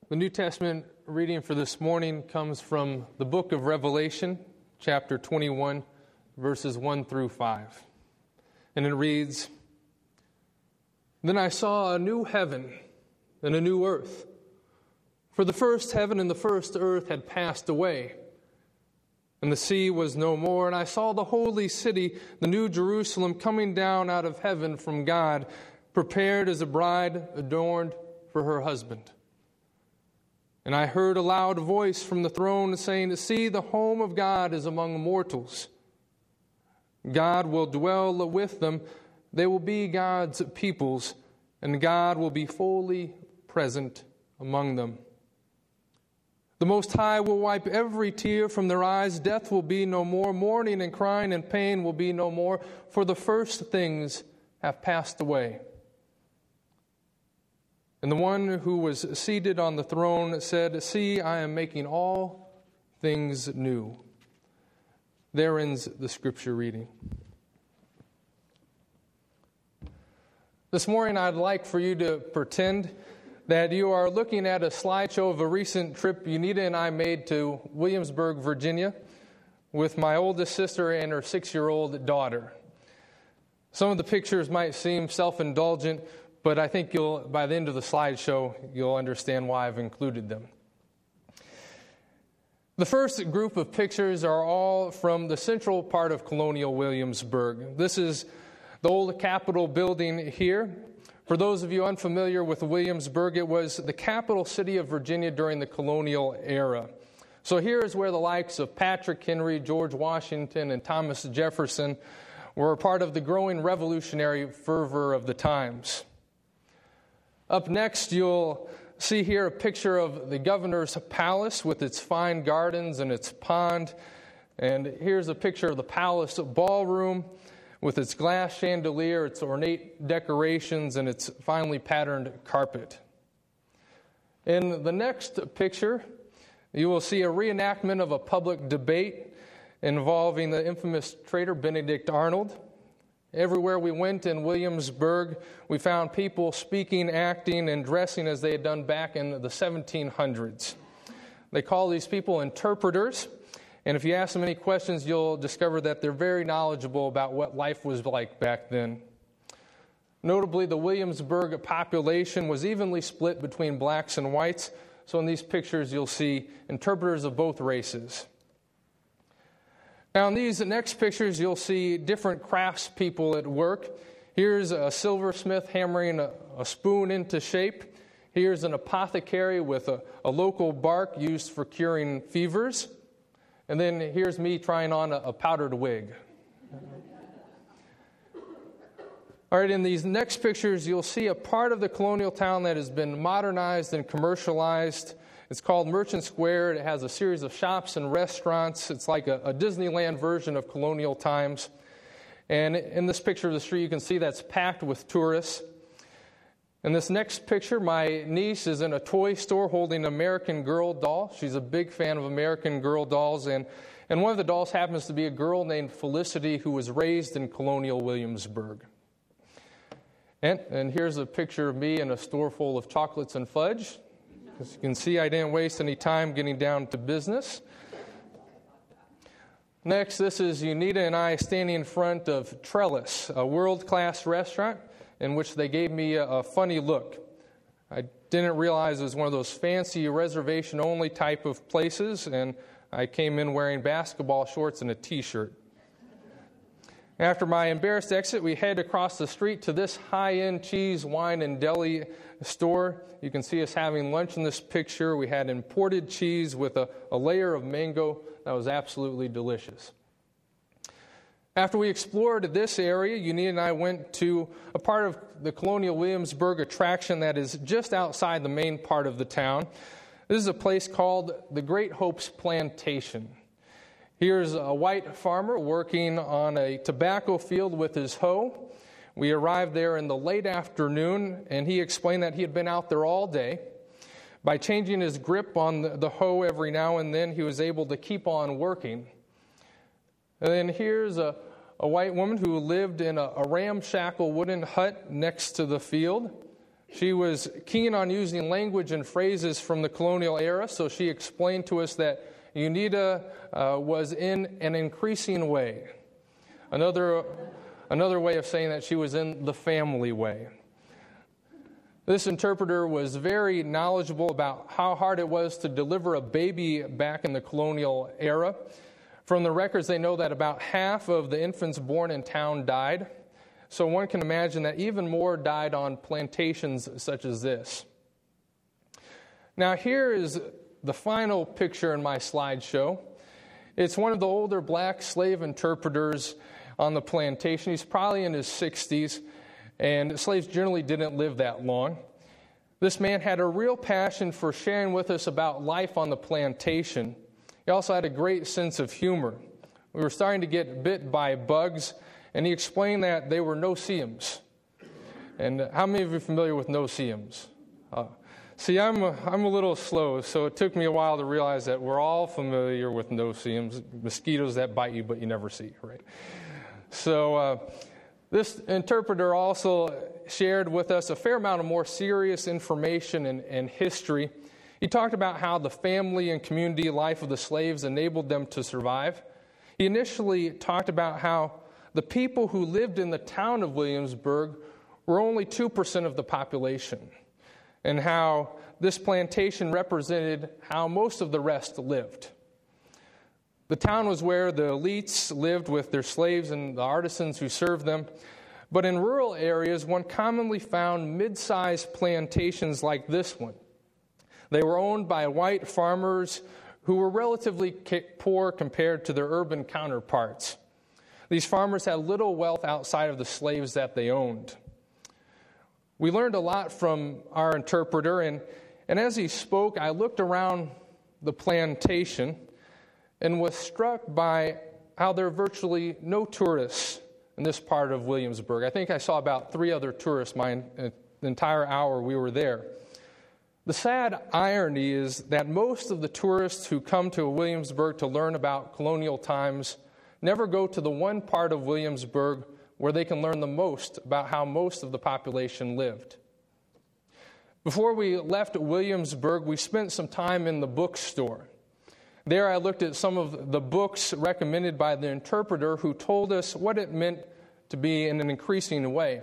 The New Testament reading for this morning comes from the book of Revelation, chapter 21, verses 1 through 5. And it reads, "Then I saw a new heaven and a new earth, for the first heaven and the first earth had passed away, and the sea was no more. And I saw the holy city, the new Jerusalem, coming down out of heaven from God, prepared as a bride adorned for her husband. And I heard a loud voice from the throne saying, 'See, the home of God is among mortals. God will dwell with them. They will be God's peoples, and God will be fully present among them. The Most High will wipe every tear from their eyes. Death will be no more. Mourning and crying and pain will be no more, for the first things have passed away.' And the one who was seated on the throne said, 'See, I am making all things new.'" There ends the scripture reading. This morning, I'd like for you to pretend that you are looking at a slideshow of a recent trip Unita and I made to Williamsburg, Virginia, with my oldest sister and her 6-year-old daughter. Some of the pictures might seem self-indulgent, but I think by the end of the slideshow, you'll understand why I've included them. The first group of pictures are all from the central part of colonial Williamsburg. This is the old Capitol building here. For those of you unfamiliar with Williamsburg, it was the capital city of Virginia during the colonial era. So here is where the likes of Patrick Henry, George Washington, and Thomas Jefferson were a part of the growing revolutionary fervor of the times. Up next, you'll see here a picture of the governor's palace with its fine gardens and its pond. And here's a picture of the palace ballroom with its glass chandelier, its ornate decorations, and its finely patterned carpet. In the next picture, you will see a reenactment of a public debate involving the infamous traitor Benedict Arnold. Everywhere we went in Williamsburg, we found people speaking, acting, and dressing as they had done back in the 1700s. They call these people interpreters, and if you ask them any questions, you'll discover that they're very knowledgeable about what life was like back then. Notably, the Williamsburg population was evenly split between blacks and whites, so in these pictures you'll see interpreters of both races. Now, in these next pictures, you'll see different craftspeople at work. Here's a silversmith hammering a spoon into shape. Here's an apothecary with a local bark used for curing fevers. And then here's me trying on a powdered wig. All right, in these next pictures, you'll see a part of the colonial town that has been modernized and commercialized. It's called Merchant Square. It has a series of shops and restaurants. It's like a Disneyland version of colonial times. And in this picture of the street, you can see that's packed with tourists. In this next picture, my niece is in a toy store holding an American Girl doll. She's a big fan of American Girl dolls. And one of the dolls happens to be a girl named Felicity who was raised in colonial Williamsburg. And here's a picture of me in a store full of chocolates and fudge. As you can see, I didn't waste any time getting down to business. Next, this is Unita and I standing in front of Trellis, a world-class restaurant in which they gave me a funny look. I didn't realize it was one of those fancy reservation-only type of places, and I came in wearing basketball shorts and a T-shirt. After my embarrassed exit, we head across the street to this high-end cheese, wine, and deli store. You can see us having lunch in this picture. We had imported cheese with a layer of mango that was absolutely delicious. After we explored this area, Unita and I went to a part of the colonial Williamsburg attraction that is just outside the main part of the town. This is a place called the Great Hopes Plantation. Here's a white farmer working on a tobacco field with his hoe. We arrived there in the late afternoon, and he explained that he had been out there all day. By changing his grip on the hoe every now and then, he was able to keep on working. And then here's a white woman who lived in a ramshackle wooden hut next to the field. She was keen on using language and phrases from the colonial era, so she explained to us that UNITA was in an increasing way. Another way of saying that she was in the family way. This interpreter was very knowledgeable about how hard it was to deliver a baby back in the colonial era. From the records, they know that about half of the infants born in town died. So one can imagine that even more died on plantations such as this. Now here is the final picture in my slideshow. It's one of the older black slave interpreters on the plantation. He's probably in his 60s, and slaves generally didn't live that long. This man had a real passion for sharing with us about life on the plantation. He also had a great sense of humor. We were starting to get bit by bugs, and he explained that they were no-see-ums. And how many of you are familiar with no-see-ums? See, I'm a little slow, so it took me a while to realize that we're all familiar with no-see-ums, mosquitoes that bite you but you never see, right? So this interpreter also shared with us a fair amount of more serious information and history. He talked about how the family and community life of the slaves enabled them to survive. He initially talked about how the people who lived in the town of Williamsburg were only 2% of the population, and how this plantation represented how most of the rest lived. The town was where the elites lived with their slaves and the artisans who served them. But in rural areas, one commonly found mid-sized plantations like this one. They were owned by white farmers who were relatively poor compared to their urban counterparts. These farmers had little wealth outside of the slaves that they owned. We learned a lot from our interpreter, and as he spoke, I looked around the plantation and was struck by how there are virtually no tourists in this part of Williamsburg. I think I saw about 3 other tourists the entire hour we were there. The sad irony is that most of the tourists who come to Williamsburg to learn about colonial times never go to the one part of Williamsburg where they can learn the most about how most of the population lived. Before we left Williamsburg, we spent some time in the bookstore. There I looked at some of the books recommended by the interpreter who told us what it meant to be in an increasing way.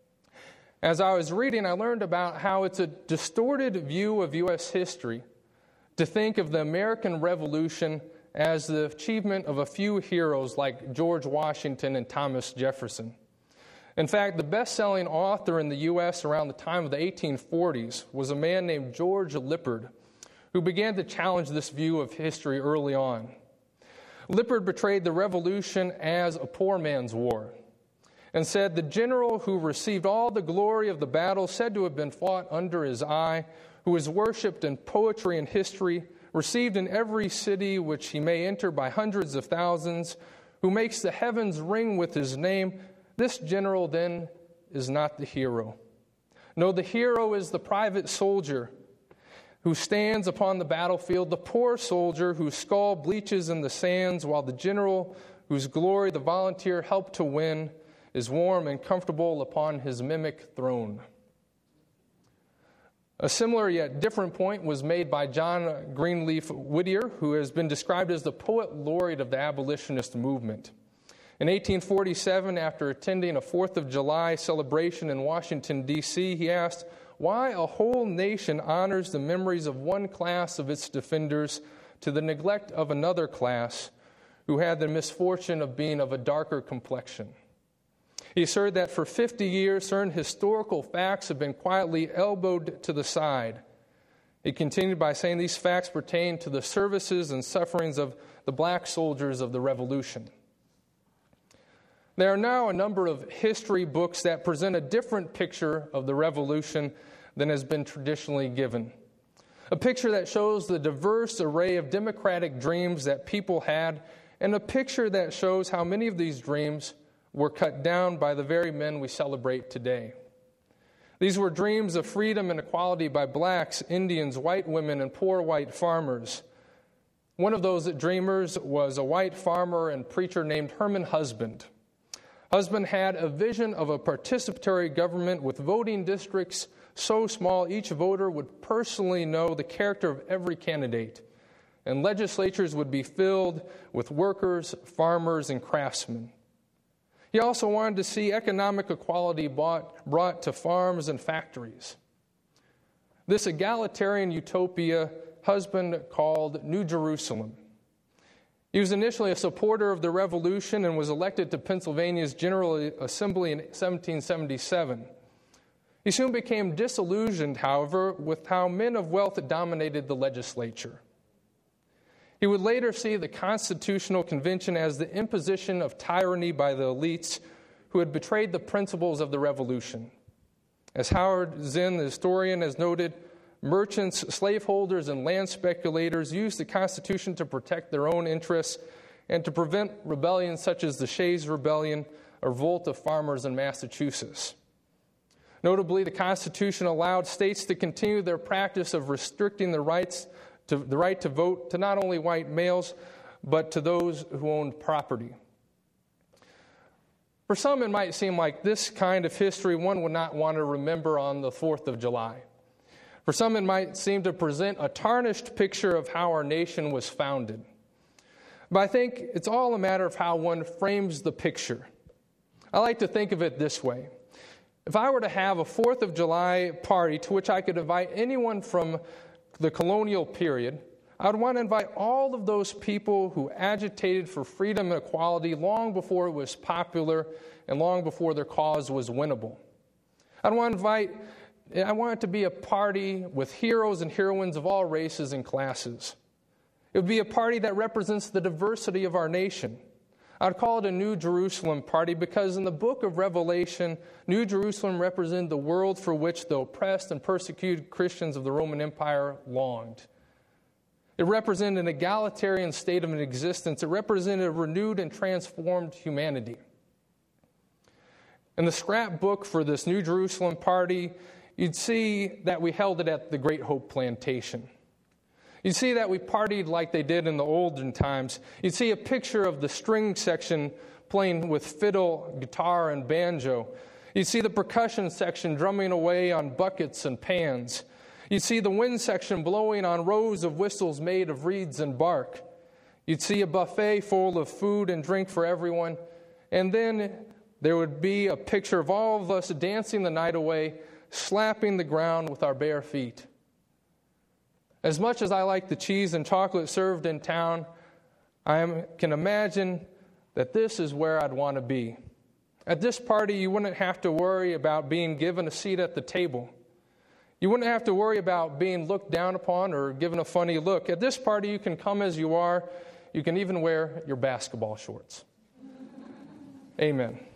As I was reading, I learned about how it's a distorted view of U.S. history to think of the American Revolution as the achievement of a few heroes like George Washington and Thomas Jefferson. In fact, the best-selling author in the U.S. around the time of the 1840s was a man named George Lippard, who began to challenge this view of history early on. Lippard portrayed the Revolution as a poor man's war and said the general who received all the glory of the battle, said to have been fought under his eye, who is worshipped in poetry and history, received in every city which he may enter by hundreds of thousands, who makes the heavens ring with his name, this general then is not the hero. No, the hero is the private soldier who stands upon the battlefield, the poor soldier whose skull bleaches in the sands, while the general whose glory the volunteer helped to win is warm and comfortable upon his mimic throne. A similar yet different point was made by John Greenleaf Whittier, who has been described as the poet laureate of the abolitionist movement. In 1847, after attending a 4th of July celebration in Washington, D.C., he asked why a whole nation honors the memories of one class of its defenders to the neglect of another class who had the misfortune of being of a darker complexion. He asserted that for 50 years, certain historical facts have been quietly elbowed to the side. He continued by saying these facts pertain to the services and sufferings of the black soldiers of the Revolution. There are now a number of history books that present a different picture of the Revolution than has been traditionally given. A picture that shows the diverse array of democratic dreams that people had, and a picture that shows how many of these dreams were cut down by the very men we celebrate today. These were dreams of freedom and equality by blacks, Indians, white women, and poor white farmers. One of those dreamers was a white farmer and preacher named Herman Husband. Husband had a vision of a participatory government with voting districts so small each voter would personally know the character of every candidate, and legislatures would be filled with workers, farmers, and craftsmen. He also wanted to see economic equality brought to farms and factories. This egalitarian utopia husband called New Jerusalem. He was initially a supporter of the revolution and was elected to Pennsylvania's General Assembly in 1777. He soon became disillusioned, however, with how men of wealth dominated the legislature. He would later see the Constitutional Convention as the imposition of tyranny by the elites who had betrayed the principles of the revolution. As Howard Zinn, the historian, has noted, merchants, slaveholders, and land speculators used the Constitution to protect their own interests and to prevent rebellions such as the Shays' Rebellion, a revolt of farmers in Massachusetts. Notably, the Constitution allowed states to continue their practice of restricting the right to vote to not only white males, but to those who owned property. For some, it might seem like this kind of history one would not want to remember on the 4th of July. For some, it might seem to present a tarnished picture of how our nation was founded. But I think it's all a matter of how one frames the picture. I like to think of it this way. If I were to have a 4th of July party to which I could invite anyone from the colonial period, I would want to invite all of those people who agitated for freedom and equality long before it was popular and long before their cause was winnable. I want it to be a party with heroes and heroines of all races and classes. It would be a party that represents the diversity of our nation. I'd call it a New Jerusalem party because in the book of Revelation, New Jerusalem represented the world for which the oppressed and persecuted Christians of the Roman Empire longed. It represented an egalitarian state of existence. It represented a renewed and transformed humanity. In the scrapbook for this New Jerusalem party, you'd see that we held it at the Great Hope Plantation. You'd see that we partied like they did in the olden times. You'd see a picture of the string section playing with fiddle, guitar, and banjo. You'd see the percussion section drumming away on buckets and pans. You'd see the wind section blowing on rows of whistles made of reeds and bark. You'd see a buffet full of food and drink for everyone. And then there would be a picture of all of us dancing the night away, slapping the ground with our bare feet. As much as I like the cheese and chocolate served in town, I can imagine that this is where I'd want to be. At this party, you wouldn't have to worry about being given a seat at the table. You wouldn't have to worry about being looked down upon or given a funny look. At this party, you can come as you are. You can even wear your basketball shorts. Amen.